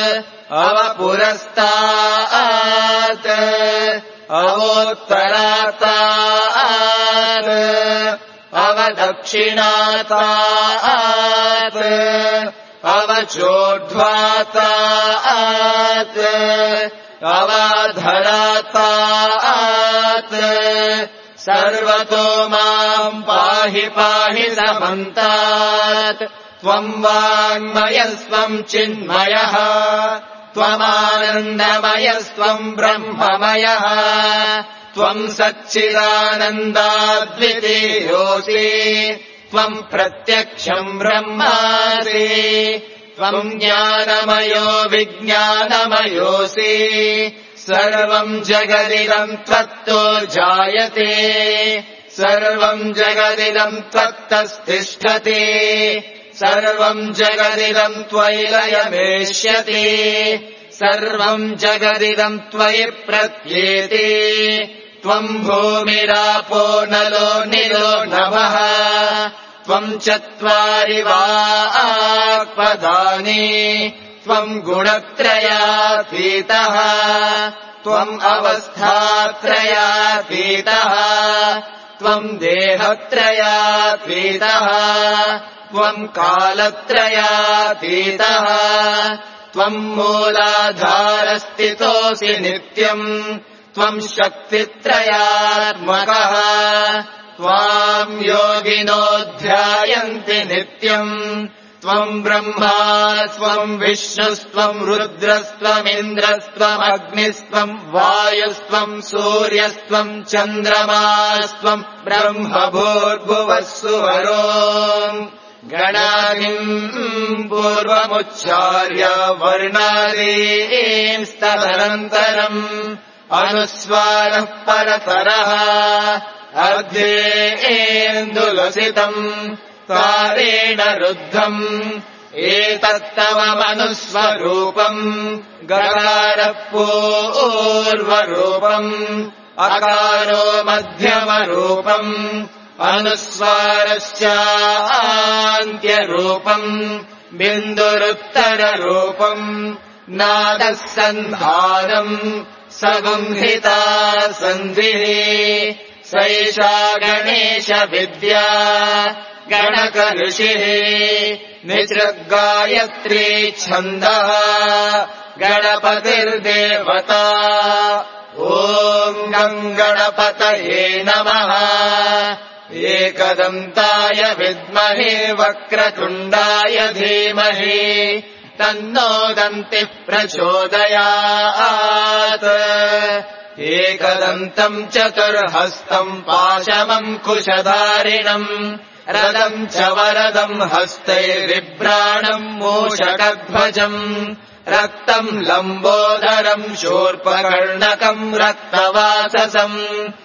अवपुरस्तात् अवोत्तरात्तात् अवदक्षिणात्तात् अवचोर्ध्वात्तात् अवाधरात्तात् सर्वतो माम् पाहि पाहि समन्तात् त्वम् वाङ्मयस्त्वम् चिन्मयः त्वमानन्दमयस्त्वम् ब्रह्ममयः त्वम् सच्चिदानन्दाद्वितीयोऽसि त्वम् प्रत्यक्षम् ब्रह्मासि त्वम् ज्ञानमयो विज्ञानमयोऽसि सर्वम् जगदिदम् त्वत्तो जायते सर्वम् जगदिदम् त्वत्तस्तिष्ठति सर्वम् जगदिदम् त्वयि लयमेष्यति सर्वम् जगदिदम् त्वयि प्रत्येति त्वम् भूमिरापो नलो निलो नभः त्वम् चत्वारि वाक्पदानि त्वम् गुणत्रयातीतः त्वम् अवस्थात्रयातीतः त्वम् देहत्रयातीतः त्वम् कालत्रयातीतः त्वम् मूलाधारस्थितोऽसि नित्यम् त्वम् शक्तित्रयात्मकः त्वाम् योगिनो ध्यायन्ति नित्यम् त्वम् ब्रह्मा त्वम् विष्णुस्त्वम् रुद्रस्त्वमिन्द्रस्त्वमग्निस्त्वम् वायुस्त्वम् सूर्यस्त्वम् चन्द्रमास्त्वम् ब्रह्म भूर्भुवः सुवरो गणानिम् पूर्वमुच्चार्य वर्णादींस्तदनन्तरम् अनुस्वारः परतरः अर्धेन्दुलसितम् तारेण रुद्धम् एतत्तवमनुस्वरूपम् गकारः पूर्वरूपम् अकारो मध्यमरूपम् अनुस्वारश्चान्त्यरूपम् बिन्दुरुत्तररूपम् नादः सन्धानम् सगुंहिता सन्धिः सैषा गणेशविद्या गणकऋषिः निसृग्गायत्री छन्दः गणपतिर्देवता ॐ गणपतये नमः एकदन्ताय विद्महे वक्रतुण्डाय धीमहि तन्नो दन्तिः प्रचोदयात् एकदन्तम् चतुर्हस्तम् पाशमम् कुशधारिणम् रदम् च वरदम् हस्तैर्बिभ्राणम् मूषकध्वजम् रक्तम् लम्बोदरम् शूर्पकर्णकम् रक्तवाससम्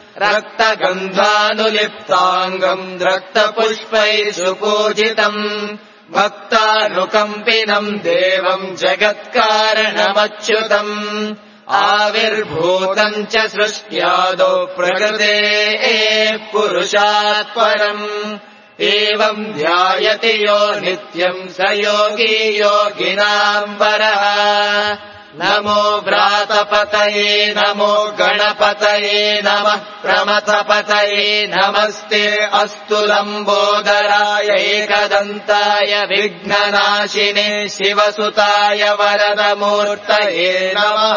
रक्तगन्धानुलिप्ताङ्गम् रक्तपुष्पैः सुपूजितम् भक्तानुकम्पिनम् देवम् जगत्कारणमच्युतम् आविर्भूतम् च सृष्ट्यादौ प्रकृतेः पुरुषात् परम् एवम् ध्यायति यो नित्यम् स योगी योगिनाम् वरः नमो व्रातपतये नमो गणपतये नमः प्रमथपतये नमस्ते अस्तु लम्बोदराय एकदन्ताय विघ्ननाशिने शिवसुताय वरदमूर्तये नमः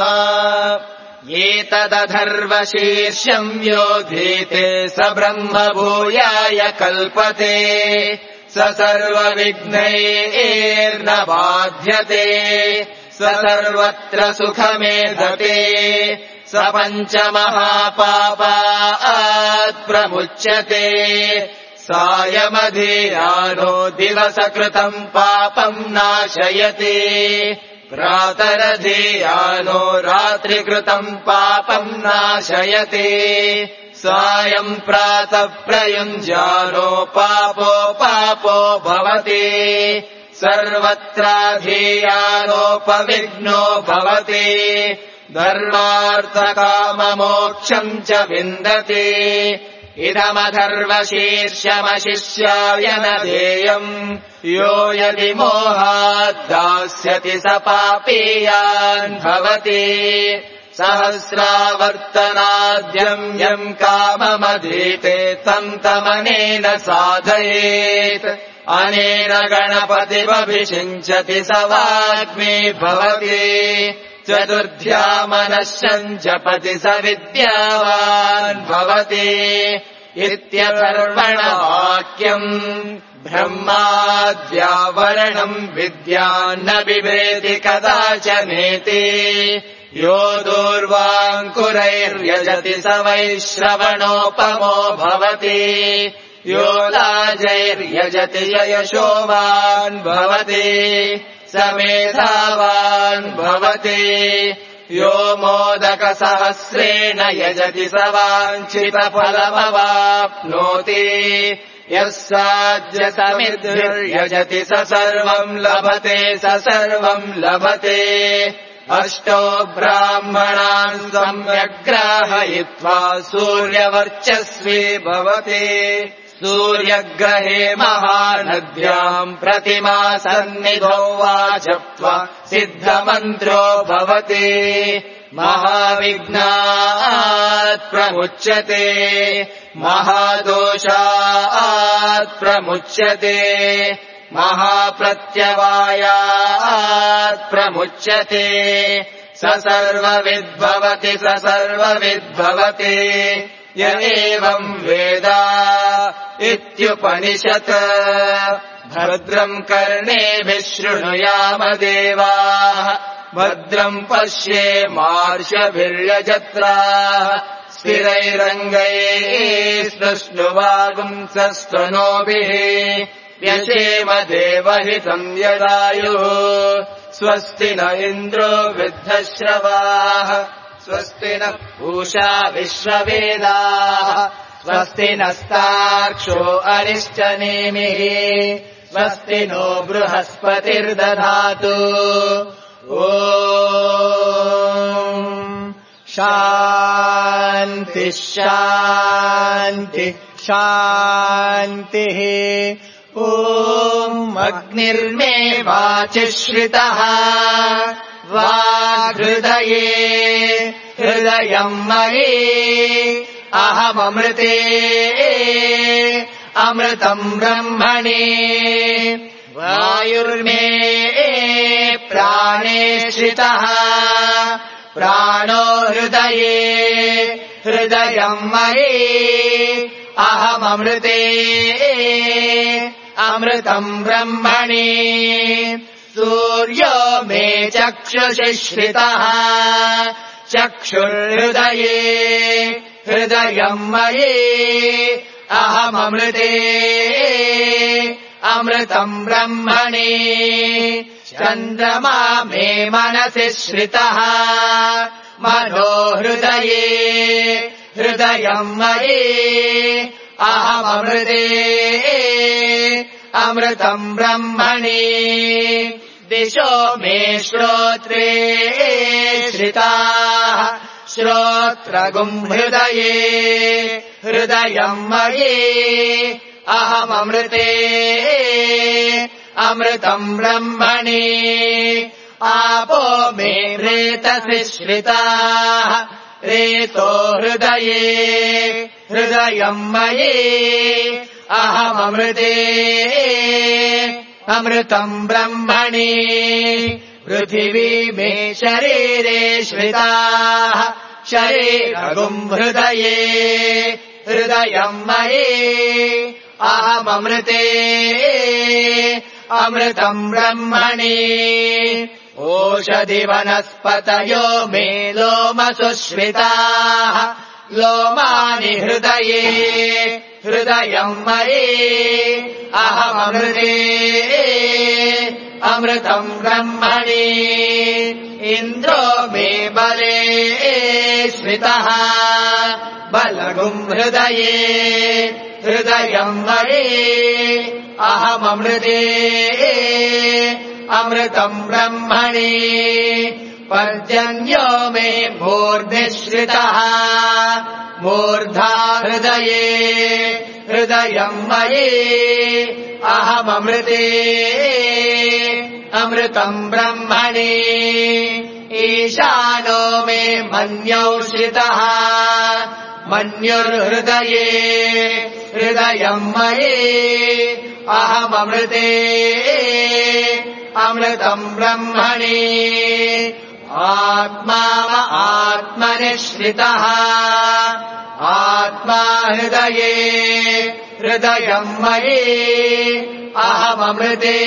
एतदथर्वशीर्षम् योधीते स ब्रह्मभूयाय कल्पते स सर्वविघ्नैर्न बाध्यते स सर्वत्र सुखमेधते स पञ्चमहापापात् प्रमुच्यते सायमधीयानो दिवसकृतम् पापम् नाशयति प्रातरधीयानो रात्रिकृतम् पापम् नाशयति सायम् प्रातः प्रयुञ्जानो पापो पापो भवति सर्वत्राधीयानोपविघ्नो भवति धर्मार्थकाममोक्षम् च विन्दति इदमथर्वशीर्षमशिष्याय न देयम् यो यदि मोहात् दास्यति स पापीयान् भवति सहस्रावर्तनाद्यम् यम् काममधीते तम् तमनेन साधयेत् अनेन गणपतिमभिषिञ्चति स वाग्मी भवति चतुर्थ्या मनश्शम् जपति स विद्यावान् भवति इत्यथर्वणवाक्यम् ब्रह्माद्यावरणम् विद्यान्न बिभेति कदाचनेति यो दूर्वाङ्कुरैर्यजति स वैश्रवणोपमो भवति यो लाजैर्यजति यशोवान् भवति स मेधावान् भवति यो मोदकसहस्रेण यजति स वाञ्छितफलमवाप्नोति यः साध्यसमिद्भिर्यजति स सर्वम् लभते स सर्वम् लभते अष्टो ब्राह्मणान् सम्यग्राहयित्वा सूर्यवर्चस्वी भवति सूर्यग्रहे महानद्याम् प्रतिमा सन्निधौ वा जप्त्वा सिद्धमन्त्रो भवति महाविघ्नात् प्रमुच्यते महादोषात् प्रमुच्यते महाप्रत्यवायात् प्रमुच्यते स सर्वविद्भवति स सर्वविद्भवति य एवम् वेद इत्युपनिषत् भद्रम् कर्णेभिः शृणुयाम देवाः भद्रम् पश्येमार्षभिर्यजत्राः स्थिरैरङ्गैः स्नुष्णुवागुंसस्तनोभिः व्यशेम देवहितम् यदायुः स्वस्ति न इन्द्रो वृद्धश्रवाः स्वस्ति न पूषा विश्ववेदाः स्वस्ति नस्तार्क्ष्यो अरिष्टनेमिः स्वस्ति नो बृहस्पतिर्दधातु ॐ शान्ति शान्ति शान्तिः ॐ अग्निर्मे वाचिश्रितः वाग्हृदये हृदयम् मयि अहममृते अमृतम् ब्रह्मणि वायुर्मे प्राणे श्रितः प्राणो हृदये हृदयम् मयि अहममृते अमृतम् ब्रह्मणि सूर्यो मे चक्षुषि श्रितः चक्षुर्हृदये हृदयम् मयि अहममृते अमृतम् ब्रह्मणि चन्द्रमा मे मनसि श्रितः मनो हृदये हृदयम् मयि अहममृते अमृतम् ब्रह्मणि दिशो मे श्रोत्रे श्रिताः श्रोत्रगुम् हृदये हृदयम् मयि अहममृते अमृतम् ब्रह्मणि आपो मे रेतसि श्रिताः रेतो हृदये हृदयम् मयि अहममृते अमृतम् ब्रह्मणि पृथिवी मे शरीरे श्रिताः शरीरगुम् हृदये हृदयम् मयि अहममृते अमृतम् ब्रह्मणि ओषधिवनस्पतयो मे लोमसु श्रिताः लोमानि हृदये हृदयम् मयि अहममृते अमृतम् ब्रह्मणि इन्द्रो मे बले श्रितः बलगुम् हृदये हृदयम् मयि अहममृते अमृतम् ब्रह्मणि पर्जन्यो मे मूर्ध्निश्रितः मूर्धा हृदये हृदयम् मयि अहममृते अमृतम् ब्रह्मणि ईशानो मे मन्यौ श्रितः मन्युर्हृदये हृदयम् मयि अहममृते अमृतम् ब्रह्मणि आत्मा आत्मनिश्रितः आत्मा हृदये हृदयम् मयि अहममृते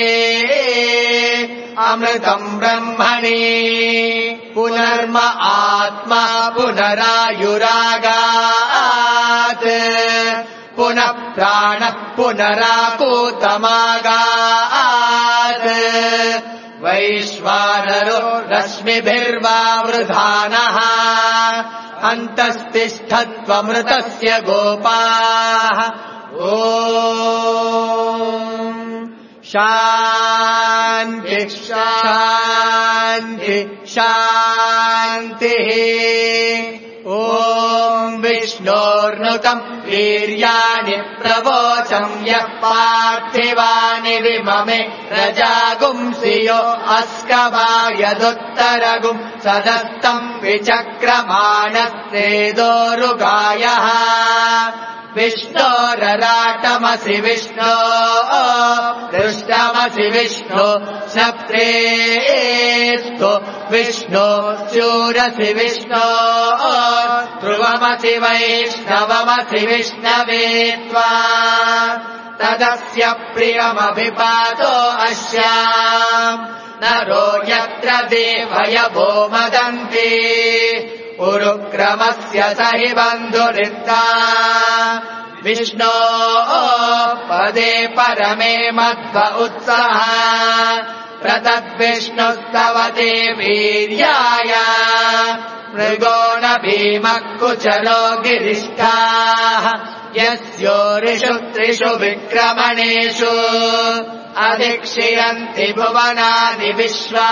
अमृतम् ब्रह्मणि पुनर्म आत्मा पुनरायुरागात् पुनः प्राणः पुनराकूतमागात् वैश्वानरो रश्मिभिर्वावृधानः अन्तस्तिष्ठत्वमृतस्य गोपाः ॐ शान्ति शान्ति शान्तिः ॐ विष्णोर्नुकम् वीर्याणि प्रवोचम् यः पार्थिवानि विममे रजागुंसि यो अस्कवायदुत्तरगुम् सदस्तम् विचक्रमाणस्नेदोरुगायः विष्णोरराटमसि विष्णो दृष्टमसि विष्णो स्नप्रेस्तो विष्णो स्यूरसि विष्णो ध्रुवमसि वैष्णवमसि विष्णवे त्वा तदस्य प्रियमभिपातो अस्याम् नरो यत्र देवयवो मदन्ति उरुक्रमस्य स हि बन्धुरित्ता विष्णो पदे परमे मध्व उत्सः प्रतद्विष्णुस्तवते वीर्याय मृगो न भीमः कुचलो गिरिष्ठाः यस्योरिषु त्रिषु विक्रमणेषु अधिक्षियन्ति भुवनानि विश्वा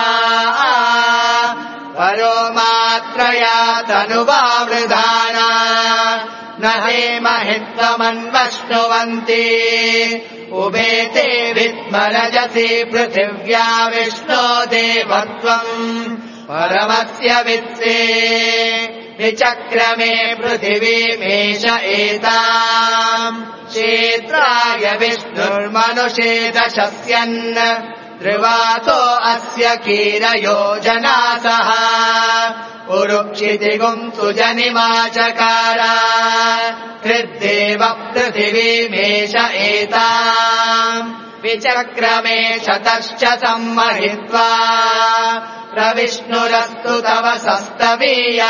परो मात्रया तनुवावृधाना न हेमहित्वमन्वश्नुवन्ति उभेते विद्मरजसि पृथिव्या विष्णो देवत्वम् परमस्य वित्से विचक्रमे पृथिवीमेष एताम् क्षेत्राय विष्णुर्मनुषे दशस्यन् ध्रुवातो अस्य कीरयोजनासः उरुक्षितिगुम् सुजनिमाचकार हृद्देव पृथिवीमेष एताम् विचक्रमे शतश्च सम्महित्वा प्रविष्णुरस्तु तव सस्तवीया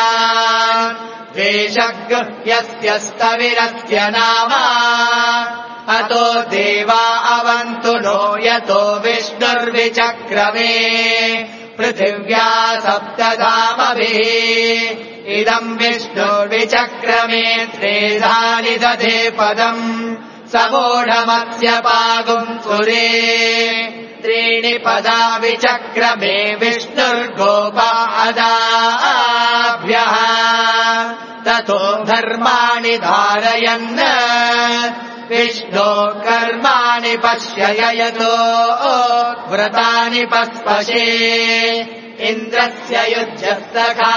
द्वेषगृह्यस्य स्तविरस्य नाम अतो देवा अवन्तु नो यतो विष्णुर्विचक्रमे पृथिव्या सप्तधामभिः इदम् विष्णुर्विचक्रमे त्रेधानि दधे पदम् समूढमस्य पागुम् सुरे त्रीणि पदा विचक्रमे विष्णुर्गोपादाभ्यः ततो धर्माणि धारयन् विष्णो कर्माणि पश्ययतो व्रतानि पस्पशे इन्द्रस्य युज्यस्तखा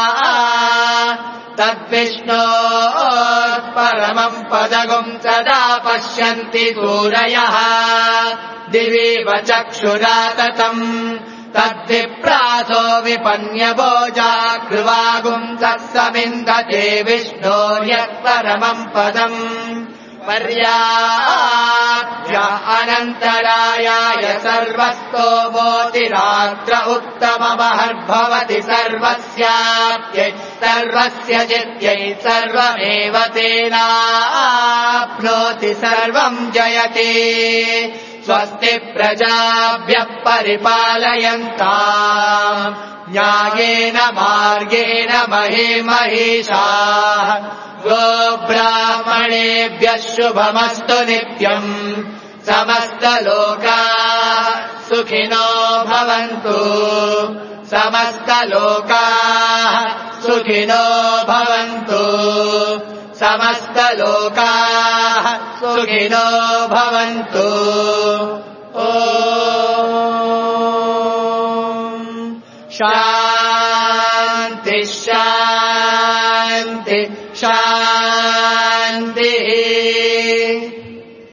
तद्विष्णो परमम् पदगुम् सदा पश्यन्ति सूरयः दिवीव चक्षुराततम् तद्विप्रासो विपन्यभोजाकृवागुम् तत्समिन्धते विष्णोर्यः परमम् पदम् पर्याप्य अनन्तरायाय सर्वस्तोमोतिरात्र उत्तममहर्भवति सर्वस्याप्यै सर्वस्य जित्यै सर्वमेव तेनाप्नोति सर्वम् जयति स्वस्ति प्रजाभ्यः परिपालयन्ताम् न्यायेन मार्गेण महे महिषाः गोब्राह्मणेभ्यः शुभमस्तु नित्यम् समस्तलोकाः सुखिनो भवन्तु समस्तलोकाः सुखिनो भवन्तु समस्तलोकाः सुखिनो भवन्तु ॐ शान्ति शान्ति शान्तिः